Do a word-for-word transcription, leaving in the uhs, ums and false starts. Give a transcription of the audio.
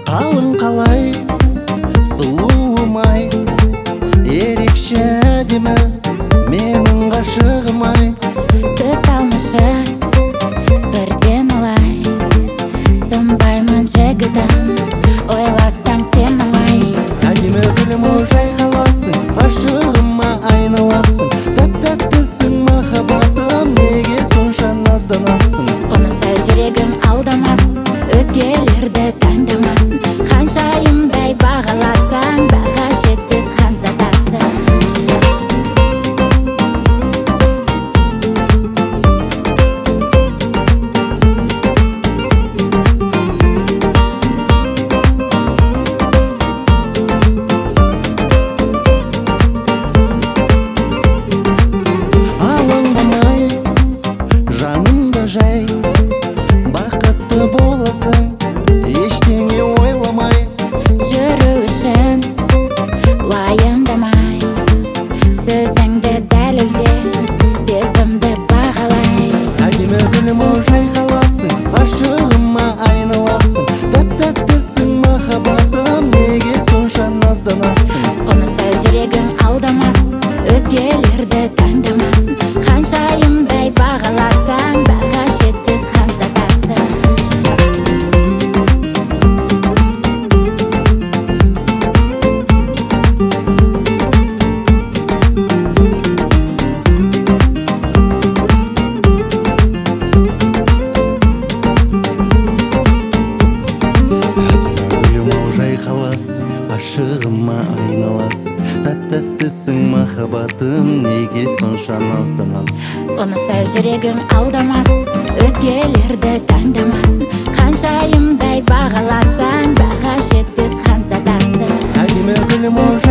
Қалың қалай сұлуым-ай, ерекше әдемі менің ғашығым-ай. Сөз алмашы бірден олай, сынбаймын жігітім, ойласаң сенің-ай. Әдемі гүлім-ау, жайқаласың, ғашығыма айналасың. Тәп-тәттісің махаббатым, неге сонша назданасың? Онысы жүрегім алдамас, өзгелерді таңдамасын. Ханшайымдай бағаласаң, баға жетпес ханзадасың. Алаңдамай, жанымда жай, бақытты боласың, ештеңе ойламай. Жүру үшін уайымдамай, сөзіңді дәлелде, сезімді бағалай. Әдемі гүлім-ау, жайқаласың, ғашығыма айналасың. Тәп-тәттісің махаббатым, неге сонша назданасың? Онысы жүрегім алдамас, өзгелерді таңдамасын. Ханшайымдай бағаласаң, баға жетпес ханзадасың. Гүлім-ау, жайқаласың, ғашығыма айналасың. Тәп-тәттісің махаббатым, неге сонша назданасың? Онысы жүрегім алдамас, өзгелерді таңдамасын. Ханшайымдай бағаласаң, баға жетпес ханзадасың. Әдемі гүлім-ау,